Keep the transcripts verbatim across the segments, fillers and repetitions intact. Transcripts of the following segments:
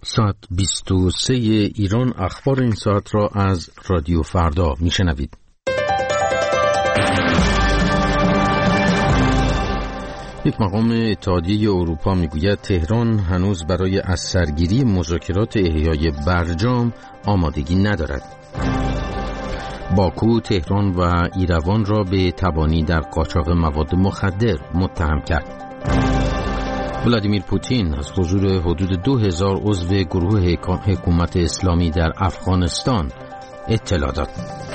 ساعت بیست و سه ایران اخبار این ساعت را از رادیو فردا میشنوید. یک مقام اتحادیه اروپا میگوید تهران هنوز برای از سرگیری مذاکرات احیای برجام آمادگی ندارد. باکو تهران و ایروان را به تبانی در قاچاق مواد مخدر متهم کرد. ولادیمیر پوتین از حضور حدود دو هزار عضو گروه حکومت اسلامی در افغانستان اطلاع داد.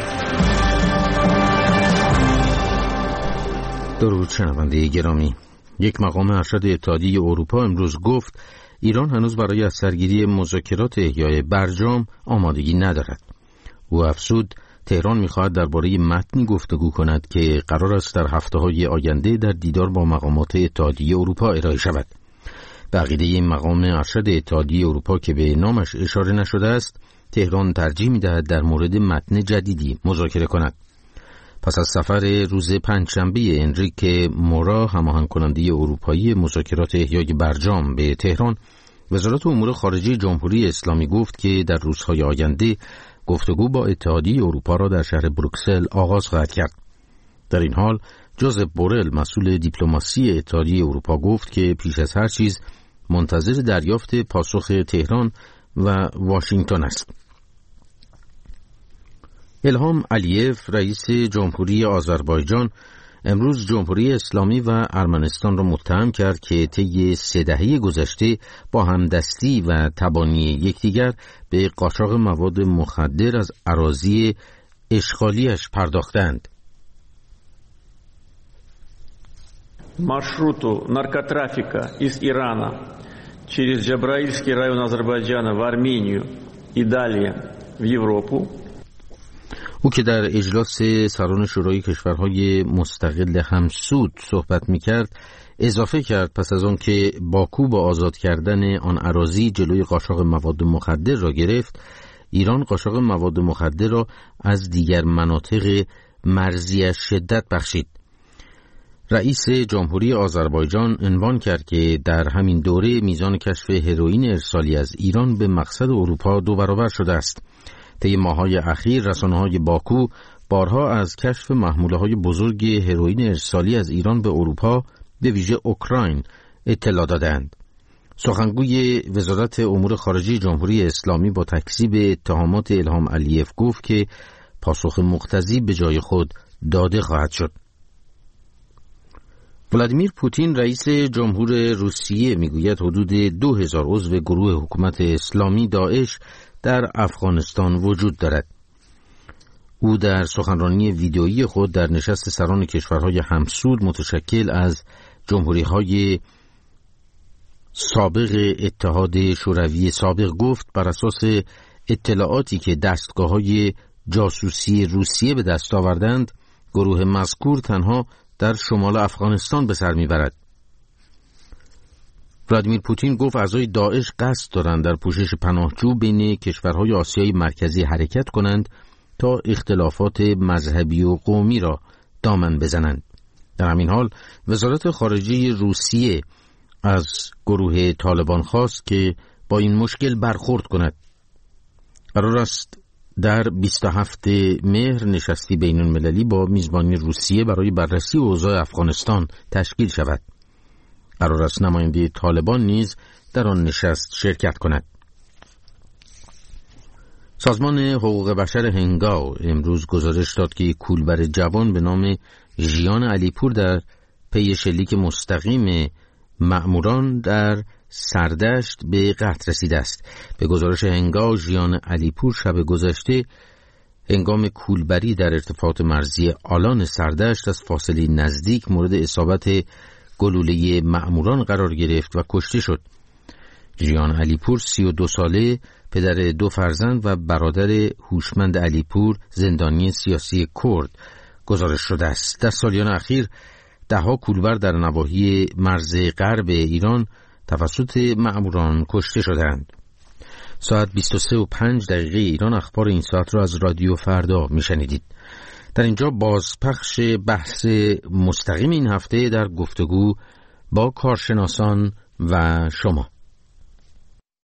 درود شنونده گرامی، یک مقام ارشد اتحادیه اروپا امروز گفت ایران هنوز برای از سرگیری مذاکرات احیای برجام آمادگی ندارد. او افزود تهران می‌خواهد درباره متنی گفتگو کند که قرار است در هفته‌های آینده در دیدار با مقامات اتحادیه اروپا ارائه شود. به عقیده این مقام ارشد اتحادیه اروپا که به نامش اشاره نشده است، تهران ترجیح می‌دهد در مورد متن جدیدی مذاکره کند. پس از سفر روز پنجشنبه انریک مورا، هماهنگ کننده اروپایی مذاکرات احیای برجام به تهران، وزارت امور خارجه جمهوری اسلامی گفت که در روزهای آینده گفتگو با اتحادیه اروپا را در شهر بروکسل آغاز خواهد کرد. در این حال جوزف بورل، مسئول دیپلماسی اتحادیه اروپا، گفت که پیش از هر چیز منتظر دریافت پاسخ تهران و واشنگتن است. الهام علیف، رئیس جمهوری آذربایجان، امروز جمهوری اسلامی و ارمنستان را متهم کرد که طی سه دهه گذشته با همدستی و تبانی یکدیگر به قاچاق مواد مخدر از اراضی اشغالیش پرداختند. маршруту наркотрафика из Ирана через Джабраильский район Азербайджана в Армению и далее в Европу. او که در اجلاس سران شورای کشورهای مستقل همسود صحبت می‌کرد، اضافه کرد پس از آن که باکو با آزاد کردن آن اراضی جلوی قاچاق مواد مخدر را گرفت، ایران قاچاق مواد مخدر را از دیگر مناطق مرزی‌اش شدت بخشید. رئیس جمهوری آذربایجان عنوان کرد که در همین دوره میزان کشف هروئین ارسالی از ایران به مقصد اروپا دو برابر شده است. طی ماه‌های اخیر رسانه‌های باکو بارها از کشف محموله‌های بزرگ هروئین ارسالی از ایران به اروپا، به ویژه اوکراین، اطلاع دادند. سخنگوی وزارت امور خارجه جمهوری اسلامی با تکذیب اتهامات الهام علیف گفت که پاسخ مقتضی به جای خود داده خواهد شد. ولادیمیر پوتین، رئیس جمهور روسیه، میگوید حدود دو هزار عضو گروه حکومت اسلامی داعش در افغانستان وجود دارد. او در سخنرانی ویدئویی خود در نشست سران کشورهای همسود متشکل از جمهوری‌های سابق اتحاد شوروی سابق گفت بر اساس اطلاعاتی که دستگاه‌های جاسوسی روسیه به دست آوردند، گروه مذکور تنها در شمال افغانستان به سر میبرد. ولادیمیر پوتین گفت اعضای داعش قصد دارند در پوشش پناهجو بین کشورهای آسیای مرکزی حرکت کنند تا اختلافات مذهبی و قومی را دامن بزنند. در همین حال وزارت خارجه روسیه از گروه طالبان خواست که با این مشکل برخورد کند. قرار است در بیست و هفتم مهر نشستی بین المللی با میزبانی روسیه برای بررسی اوضاع افغانستان تشکیل شود. قرار است نماینده طالبان نیز در آن نشست شرکت کند. سازمان حقوق بشر هنگاو امروز گزارش داد که کولبر جوان به نام ژیان علیپور در پی شلیک مستقیم مأموران در سردشت به قتل رسیده است. به گزارش هنگاو، ژیان علیپور شب گذشته هنگام کولبری در ارتفاعات مرزی آلان سردشت از فاصله نزدیک مورد اصابت گلوله مأموران قرار گرفت و کشته شد. ژیان علیپور سی و دو ساله، پدر دو فرزند و برادر هوشمند علیپور، زندانی سیاسی کرد گزارش شده است. در سالیان اخیر دهها کولبر در نواحی مرز غرب ایران توسط مأموران کشته شدند. ساعت بیست و سه و پنج دقیقه ایران اخبار این ساعت را از رادیو فردا میشنیدید. در اینجا بازپخش بحث مستقیم این هفته در گفتگو با کارشناسان و شما.